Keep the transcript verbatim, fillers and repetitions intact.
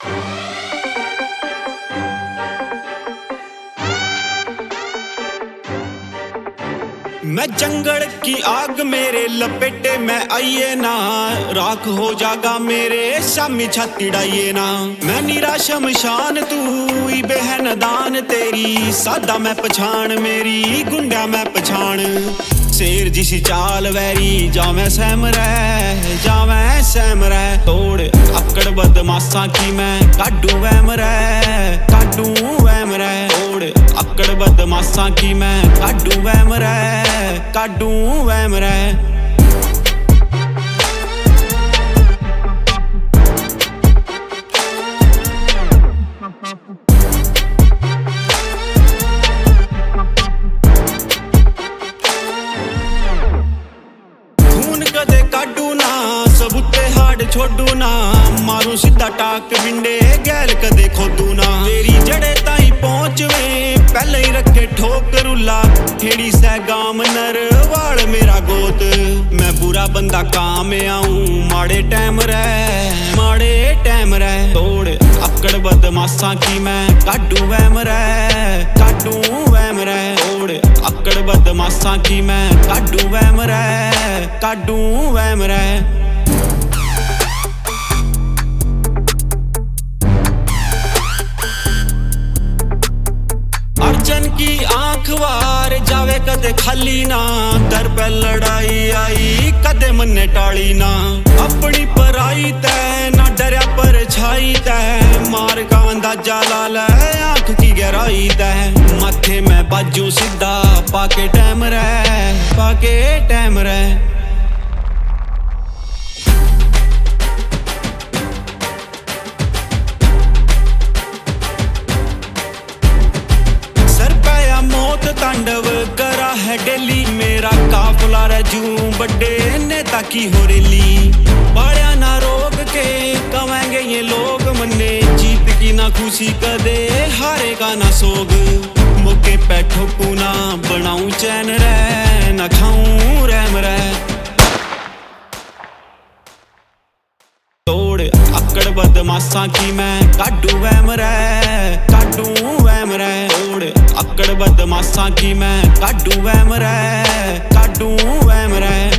मैं जंगल की आग मेरे लपेटे में आइए ना, राख हो जागा मेरे शामी छाती डाइए ना। मैं निरा शमशान तू बेहन दान तेरी, सादा मैं पछाण मेरी गुंडा मैं पछाण। शेर जिसी चाल वैरी जावे सहम रह जावे सहम रह। तोड़ अकड़ बदमाशा की मैं काडू वहम रह काडू वहम रह। तोड़ अकड़ बदमाशा की मैं काडू वहम रह काडू वहम रह। कदे काडू ना सबूते हाड छोड़ू ना, मारू सीधा टाक बिंडे गैल कदे खोदू ना। तेरी जड़े ताई पहुंचवे पहले ही रखे ठोक रुला, खेड़ी सै गाम नर वाल मेरा गोत। मैं बुरा बंदा काम आऊं माड़े टाइम रह माड़े टाइम रह। तोड़ अकड़ बदमाशा की मैं काडू वहम रह काडू वहम रह। तोड़ अकड़ बदमाशा की मैं काडू वहम रह काडू वहम रह। अर्जन की आंख वार जावे कदे खाली ना, दर पे लड़ाई आई कदे मन्ने टाली ना। अपनी पराई तै ना डरया पर छाई तै, मार का अंदाजा ला ले आंख की गहराई तै। माथे में बाजू सीधा पाके टैम रह पाके टैम रह। तांडव करा है डेली मेरा काफला रजू बड़े नेता की हो रेली। बाड़िया ना रोक के कमाएंगे ये लोग मन्ने, जीत की ना खुशी कदे हारे का ना सोग। मौके पे ठोकू ना बनाऊं चैन रह ना खाऊं रहम रह। तोड़ अकड़ बदमाशा की मैं काडू वहम रह काडू वहम रह। तोड़ अकड़ बदमाशा की मैं काडू वहम रह काडू वहम रह।